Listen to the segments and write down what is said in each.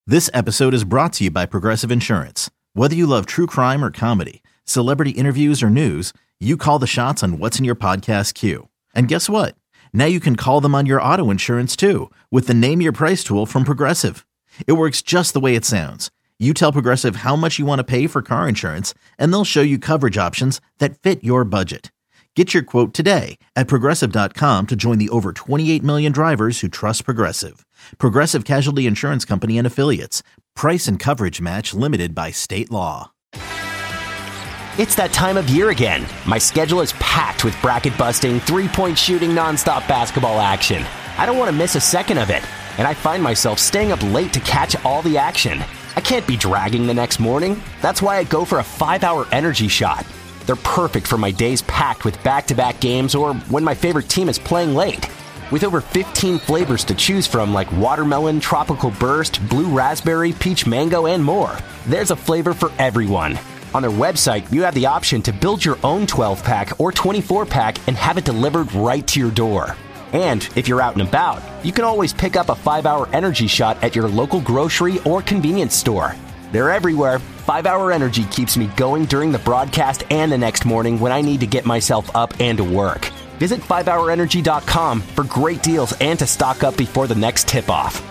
This episode is brought to you by Progressive Insurance. Whether you love true crime or comedy, celebrity interviews or news, you call the shots on what's in your podcast queue. And guess what? Now you can call them on your auto insurance too with the Name Your Price tool from Progressive. It works just the way it sounds. You tell Progressive how much you want to pay for car insurance, and they'll show you coverage options that fit your budget. Get your quote today at Progressive.com to join the over 28 million drivers who trust Progressive. Progressive Casualty Insurance Company and Affiliates. Price and coverage match limited by state law. It's that time of year again. My schedule is packed with bracket-busting, three-point shooting, nonstop basketball action. I don't want to miss a second of it, and I find myself staying up late to catch all the action. I can't be dragging the next morning. That's why I go for a 5-hour energy shot. They're perfect for my days packed with back-to-back games or when my favorite team is playing late. With over 15 flavors to choose from like watermelon, tropical burst, blue raspberry, peach mango, and more, there's a flavor for everyone. On their website, you have the option to build your own 12-pack or 24-pack and have it delivered right to your door. And if you're out and about, you can always pick up a 5-hour energy shot at your local grocery or convenience store. They're everywhere. 5-hour energy keeps me going during the broadcast and the next morning when I need to get myself up and to work. Visit 5hourenergy.com for great deals and to stock up before the next tip-off.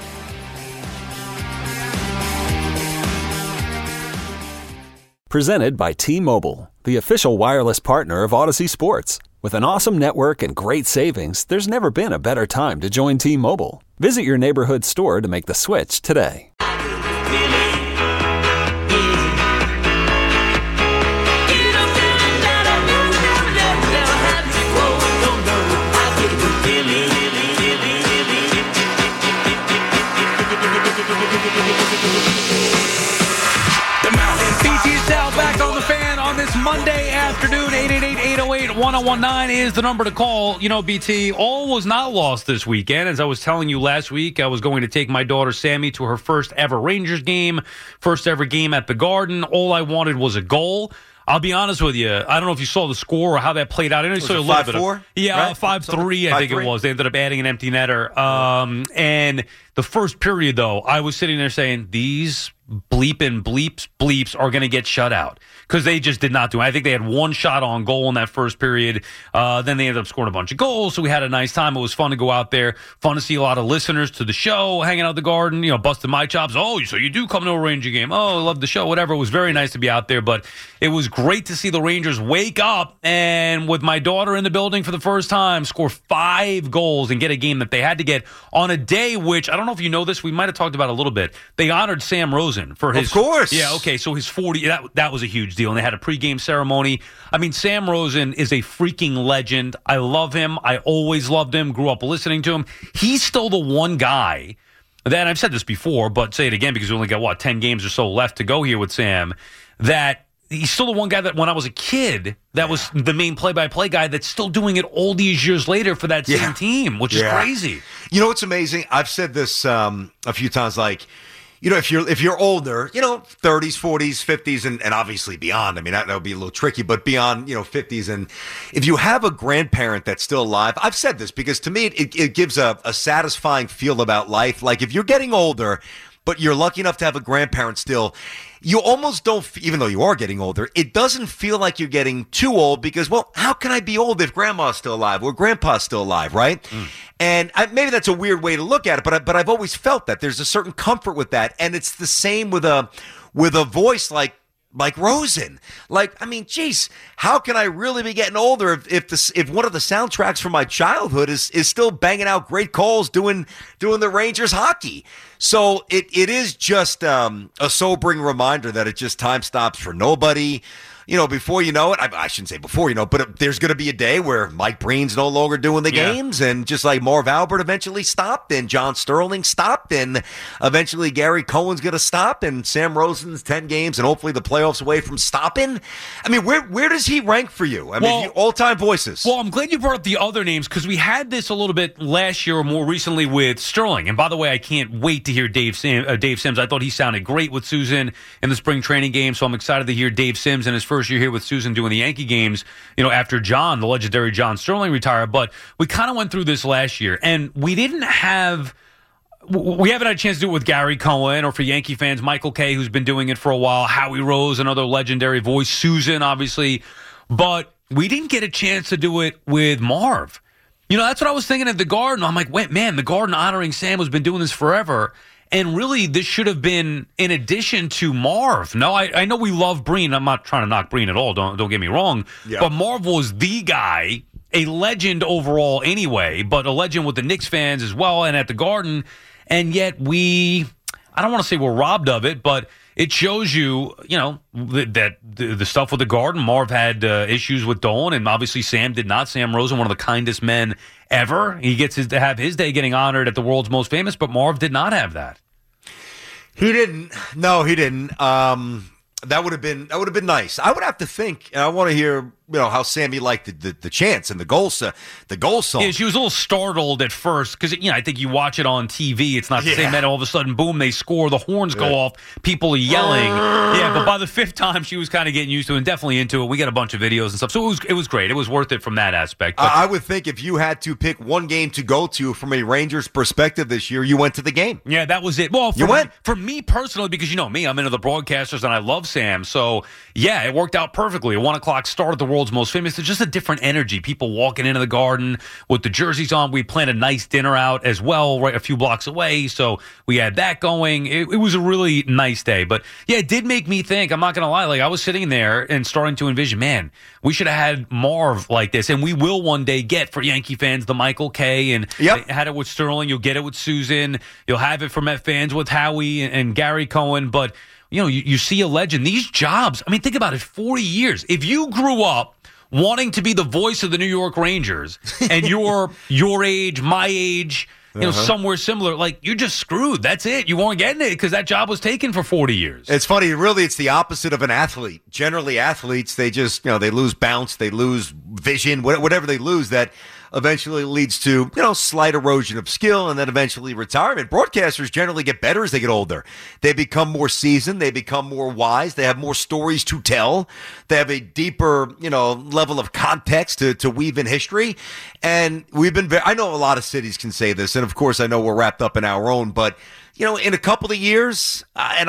Presented by T-Mobile, the official wireless partner of Odyssey Sports. With an awesome network and great savings, there's never been a better time to join T-Mobile. Visit your neighborhood store to make the switch today. Monday afternoon, 888-808-1019 is the number to call. You know, BT, all was not lost this weekend. As I was telling you last week, I was going to take my daughter Sammy to her first ever Rangers game, first ever game at the Garden. All I wanted was a goal. I'll be honest with you. I don't know if you saw the score or how that played out. I know saw a little bit of 5-3. I think it was. They ended up adding an empty netter. And the first period, though, I was sitting there saying, these bleeps are going to get shut out because they just did not do it. I think they had one shot on goal in that first period. Then they ended up scoring a bunch of goals, so we had a nice time. It was fun to go out there, fun to see a lot of listeners to the show, hanging out at the Garden, you know, busting my chops. Oh, so you do come to a Ranger game. Oh, I love the show, whatever. It was very nice to be out there, but it was great to see the Rangers wake up and with my daughter in the building for the first time, score 5 goals and get a game that they had to get on a day which, I don't know if you know this, we might have talked about it a little bit. They honored Sam Rosen for his... Of course. Yeah, okay, so his 40, that was a huge deal, and they had a pregame ceremony. I mean, Sam Rosen is a freaking legend. I love him. I always loved him, grew up listening to him. He's still the one guy that, I've said this before, but say it again because we only got, 10 games or so left to go here with Sam, that he's still the one guy that when I was a kid, that was the main play-by-play guy that's still doing it all these years later for that same team, which is crazy. You know what's amazing? I've said this a few times, like, you know, if you're older, you know, 30s, 40s, 50s, and obviously beyond. I mean, that would be a little tricky, but beyond, 50s. And if you have a grandparent that's still alive, I've said this because to me, it gives a satisfying feel about life. Like if you're getting older, but you're lucky enough to have a grandparent still, you almost don't, even though you are getting older, it doesn't feel like you're getting too old because, well, how can I be old if grandma's still alive or grandpa's still alive, right? And maybe that's a weird way to look at it, but I've always felt that there's a certain comfort with that. And it's the same with a voice like Rosen. Like, I mean, geez, how can I really be getting older if one of the soundtracks from my childhood is still banging out great calls doing the Rangers hockey? So it is just a sobering reminder that time stops for nobody. Before you know it, I shouldn't say before you know, but there's going to be a day where Mike Breen's no longer doing the games, and just like Marv Albert eventually stopped, and John Sterling stopped, and eventually Gary Cohen's going to stop, and Sam Rosen's 10 games, and hopefully the playoffs away from stopping. I mean, where does he rank for you? I mean, all-time voices. Well, I'm glad you brought up the other names, because we had this a little bit last year or more recently with Sterling. And by the way, I can't wait to hear Dave Sims. I thought he sounded great with Susan in the spring training game, so I'm excited to hear Dave Sims in his first year here with Susan doing the Yankee games, after John, the legendary John Sterling, retired. But we kind of went through this last year, and we didn't have we haven't had a chance to do it with Gary Cohen, or for Yankee fans, Michael Kay, who's been doing it for a while, Howie Rose, another legendary voice, Susan, obviously. But we didn't get a chance to do it with Marv. That's what I was thinking at the Garden. I'm like, wait, man, the Garden honoring Sam has been doing this forever. And really, this should have been in addition to Marv. No, I know we love Breen. I'm not trying to knock Breen at all. Don't get me wrong. Yeah. But Marv was the guy, a legend overall anyway, but a legend with the Knicks fans as well and at the Garden. And yet I don't want to say we're robbed of it, but it shows you, that the stuff with the Garden, Marv had issues with Dolan, and obviously Sam did not. Sam Rosen, one of the kindest men ever. He gets to have his day getting honored at the world's most famous, but Marv did not have that. He didn't. No, he didn't. That would have been nice. I would have to think, and I want to hear, how Sammy liked the chants and the goal song. Yeah, she was a little startled at first because, I think you watch it on TV. It's not the same. Then all of a sudden, boom, they score. The horns go off. People are yelling. Yeah, but by the fifth time, she was kind of getting used to it and definitely into it. We got a bunch of videos and stuff. So it was great. It was worth it from that aspect. But I would think if you had to pick one game to go to from a Rangers perspective this year, you went to the game. Yeah, that was it. Well, for me personally, because me, I'm into the broadcasters and I love Sam. So, yeah, it worked out perfectly. A 1 o'clock start at the world's most famous. It's just a different energy. People walking into the Garden with the jerseys on. We planned a nice dinner out as well, right a few blocks away. So we had that going. It was a really nice day. But, yeah, it did make me think. I'm not going to lie. Like, I was sitting there and starting to envision, man, we should have had Marv like this. And we will one day get, for Yankee fans, the Michael Kay. And I had it with Sterling. You'll get it with Susan. You'll have it for Met fans with Howie and Gary Cohen. But, you see a legend. These jobs, I mean, think about it, 40 years. If you grew up wanting to be the voice of the New York Rangers and you're your age, my age, somewhere similar, like, you're just screwed. That's it. You weren't getting it because that job was taken for 40 years. It's funny. Really, it's the opposite of an athlete. Generally, athletes, they just, they lose bounce, they lose vision, whatever they lose, that eventually leads to, slight erosion of skill and then eventually retirement. Broadcasters generally get better as they get older. They become more seasoned. They become more wise. They have more stories to tell. They have a deeper, level of context to weave in history. And we've been I know a lot of cities can say this. And of course, I know we're wrapped up in our own, but in a couple of years,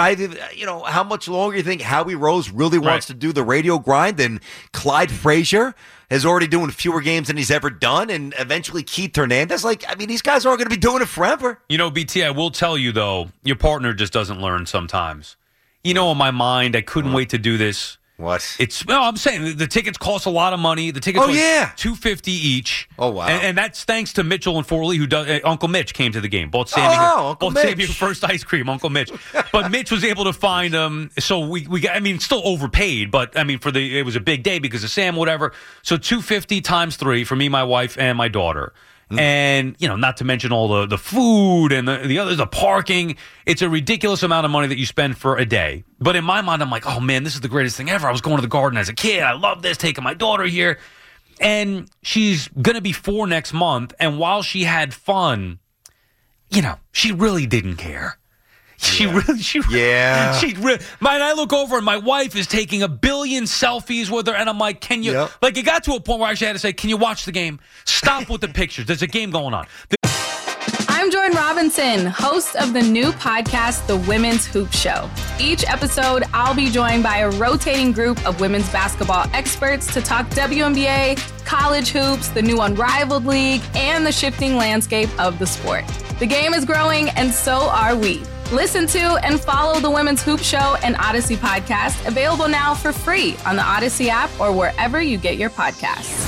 how much longer you think Howie Rose really wants to do the radio grind, and Clyde Frazier is already doing fewer games than he's ever done, and eventually Keith Hernandez. These guys aren't going to be doing it forever. BT, I will tell you, though, your partner just doesn't learn sometimes. In my mind, I couldn't wait to do this. What? I'm saying the tickets cost a lot of money. The tickets $250 each. Oh, wow. And that's thanks to Mitchell and Forley, who does. Uncle Mitch came to the game. Bought Sammy her first ice cream, Uncle Mitch. But Mitch was able to find them. So we got, still overpaid, but it was a big day because of Sam, whatever. So $250 times 3 for me, my wife, and my daughter. And, not to mention all the food and the parking. It's a ridiculous amount of money that you spend for a day. But in my mind, I'm like, oh, man, this is the greatest thing ever. I was going to the Garden as a kid. I love this, taking my daughter here. And she's going to be 4 next month. And while she had fun, she really didn't care. I look over and my wife is taking 1 billion selfies with her, and I'm like, can you, it got to a point where I actually had to say, can you watch the game? Stop with the pictures. There's a game going on. I'm Jordan Robinson, host of the new podcast, The Women's Hoop Show. Each episode, I'll be joined by a rotating group of women's basketball experts to talk WNBA, college hoops, the new Unrivaled League, and the shifting landscape of the sport. The game is growing, and so are we. Listen to and follow the Women's Hoop Show and Odyssey podcast, available now for free on the Odyssey app or wherever you get your podcasts.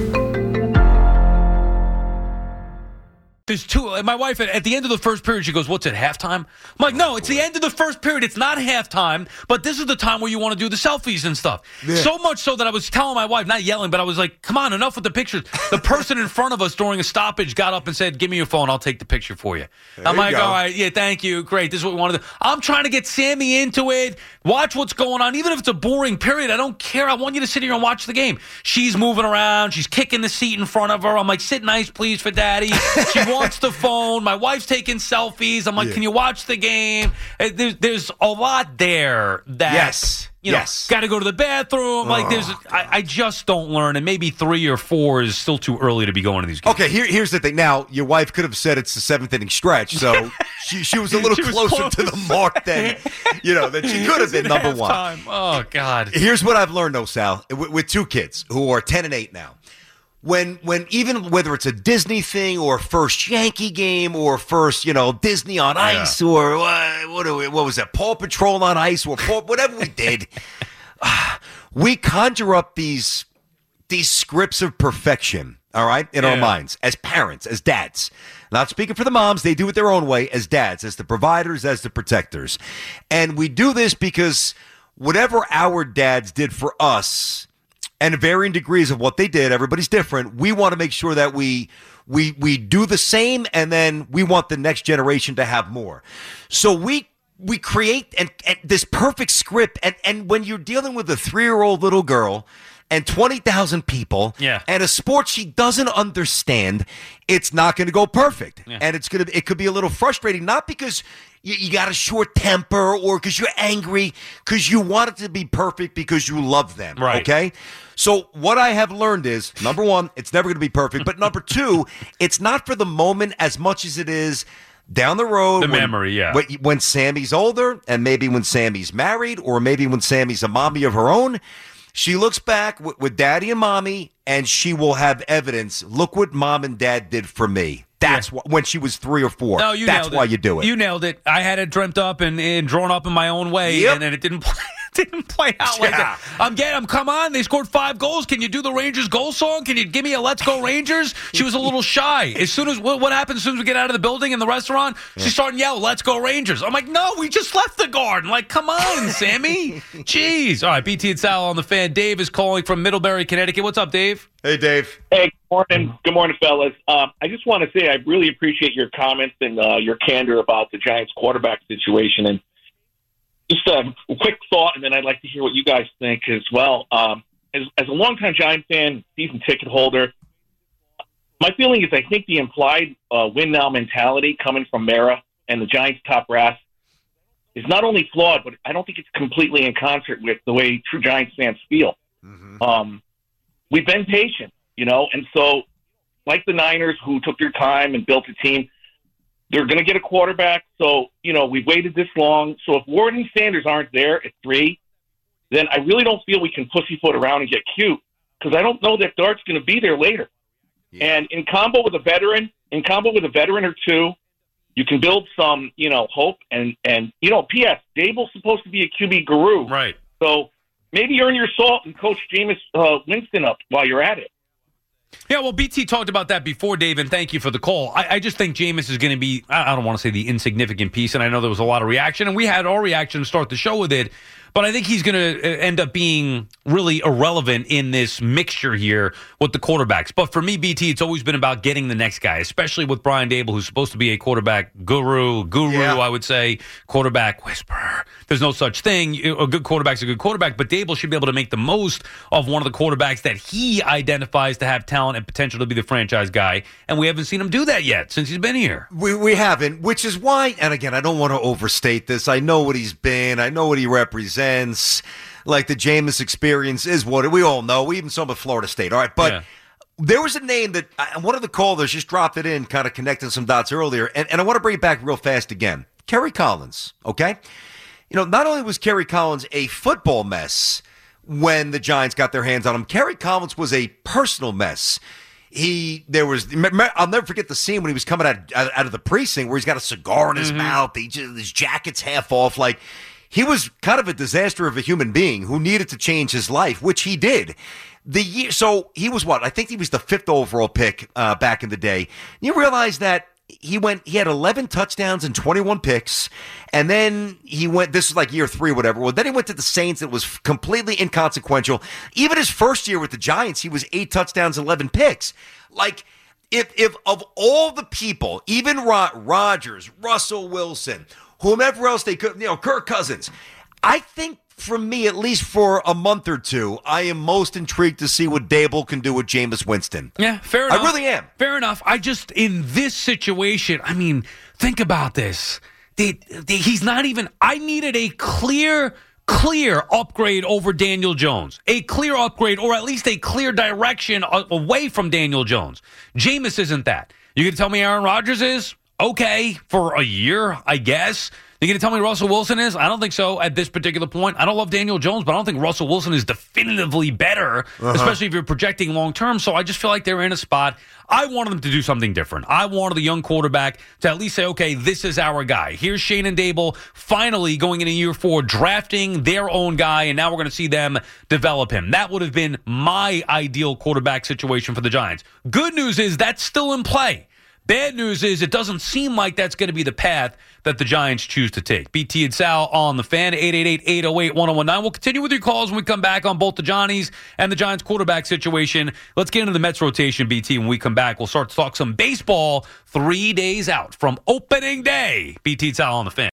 There's two. My wife, at the end of the first period, she goes, what's it, halftime? I'm like, no, it's the end of the first period. It's not halftime, but this is the time where you want to do the selfies and stuff. Yeah. So much so that I was telling my wife, not yelling, but I was like, come on, enough with the pictures. The person in front of us during a stoppage got up and said, give me your phone. I'll take the picture for you. I'm like, all right, yeah, thank you. Great. This is what we want to do. I'm trying to get Sammy into it. Watch what's going on. Even if it's a boring period, I don't care. I want you to sit here and watch the game. She's moving around. She's kicking the seat in front of her. I'm like, sit nice, please, for daddy. She wants the phone. My wife's taking selfies. I'm like, can you watch the game? There's a lot there that, got to go to the bathroom. Like, I just don't learn. And maybe 3 or 4 is still too early to be going to these games. Okay, here's the thing. Now, your wife could have said it's the 7th inning stretch, so she was a little closer to the mark than she could have been number one. Oh, God. Here's what I've learned, though, Sal, with 2 kids who are 10 and 8 now. When even whether it's a Disney thing or first Yankee game or first, Disney on ice or what was that, Paw Patrol on ice or whatever we did, we conjure up these scripts of perfection, all right, in our minds as parents, as dads. Not speaking for the moms, they do it their own way as dads, as the providers, as the protectors. And we do this because whatever our dads did for us, and varying degrees of what they did, everybody's different. We want to make sure that we do the same, and then we want the next generation to have more. So we create and this perfect script, and when you're dealing with a 3-year-old little girl and 20,000 people and a sport she doesn't understand, it's not going to go perfect. And it could be a little frustrating, not because you got a short temper or because you're angry, because you want it to be perfect because you love them. Right. Okay? So what I have learned is, number one, it's never going to be perfect. But number two, it's not for the moment as much as it is down the road. Memory, When Sammy's older, and maybe when Sammy's married, or maybe when Sammy's a mommy of her own, she looks back with daddy and mommy, and she will have evidence. Look what mom and dad did for me. That's when she was 3 or 4. No, that's why you do it. You nailed it. I had it dreamt up and drawn up in my own way, and then it didn't play out like that. Come on, they scored 5 goals. Can you do the Rangers goal song? Can you give me a Let's Go Rangers? She was a little shy. As soon as what happens as soon as we get out of the building in the restaurant, she's starting to yell, "Let's go Rangers." I'm like, no, we just left the garden. Like, come on, Sammy. Jeez. All right, BT and Sal on the Fan. Dave is calling from Middlebury, Connecticut. What's up, Dave? Hey, Dave. Hey, good morning. Good morning, fellas. I just want to say I really appreciate your comments and your candor about the Giants quarterback situation. And just a quick thought, and then I'd like to hear what you guys think as well. As a longtime Giant fan, season ticket holder, my feeling is I think the implied win now mentality coming from Mara and the Giants top brass is not only flawed, but I don't think it's completely in concert with the way true Giants fans feel. Mm-hmm. We've been patient, and so like the Niners who took their time and built a team, they're going to get a quarterback. So, we've waited this long. So if Ward and Sanders aren't there at 3, then I really don't feel we can pussyfoot around and get cute, because I don't know that Dart's going to be there later. Yeah. And in combo with a veteran or 2, you can build some, hope. And P.S., Dable's supposed to be a QB guru. Right. So maybe earn your salt and coach Jameis Winston up while you're at it. Yeah, well, BT talked about that before, Dave, and thank you for the call. I just think Jameis is going to be, I don't want to say the insignificant piece, and I know there was a lot of reaction, and we had our reaction to start the show with it, but I think he's going to end up being really irrelevant in this mixture here with the quarterbacks. But for me, BT, it's always been about getting the next guy, especially with Brian Dable, who's supposed to be a quarterback guru, I would say, quarterback whisperer. There's no such thing. A good quarterback's a good quarterback, but Dable should be able to make the most of one of the quarterbacks that he identifies to have talent and potential to be the franchise guy, and we haven't seen him do that yet since he's been here. We haven't, which is why, and again, I don't want to overstate this. I know what he's been. I know what he represents. Like the Jameis experience is what we all know. We even saw him at Florida State. All right, but there was a name that one of the callers just dropped it in, kind of connecting some dots earlier, and I want to bring it back real fast again. Kerry Collins, okay? Not only was Kerry Collins a football mess when the Giants got their hands on him, Kerry Collins was a personal mess. I'll never forget the scene when he was coming out of the precinct where he's got a cigar in his mouth, his jacket's half off, like he was kind of a disaster of a human being who needed to change his life, which he did. So he was what? I think he was the 5th overall pick back in the day. You realize that he had 11 touchdowns and 21 picks, and then this is like year 3 or whatever. Well, then he went to the Saints. It was completely inconsequential. Even his first year with the Giants, he was 8 touchdowns, 11 picks. Like, if of all the people, even Rodgers, Russell Wilson, whomever else they could, Kirk Cousins, I think for me, at least for a month or two, I am most intrigued to see what Dable can do with Jameis Winston. Yeah, fair enough. I really am. Fair enough. I just, in this situation, I mean, think about this. He's not even, I needed a clear upgrade over Daniel Jones. A clear upgrade, or at least a clear direction away from Daniel Jones. Jameis isn't that. You can tell me Aaron Rodgers is? Okay, for a year, I guess. You going to tell me Russell Wilson is? I don't think so at this particular point. I don't love Daniel Jones, but I don't think Russell Wilson is definitively better, especially if you're projecting long term. So I just feel like they're in a spot. I wanted them to do something different. I wanted the young quarterback to at least say, okay, this is our guy. Here's Shane and Dable finally going into year 4, drafting their own guy, and now we're going to see them develop him. That would have been my ideal quarterback situation for the Giants. Good news is that's still in play. Bad news is it doesn't seem like that's going to be the path that the Giants choose to take. BT and Sal on the Fan, 888-808-1019. We'll continue with your calls when we come back on both the Johnnies and the Giants quarterback situation. Let's get into the Mets rotation, BT. When we come back, we'll start to talk some baseball 3 days out from opening day. BT and Sal on the Fan.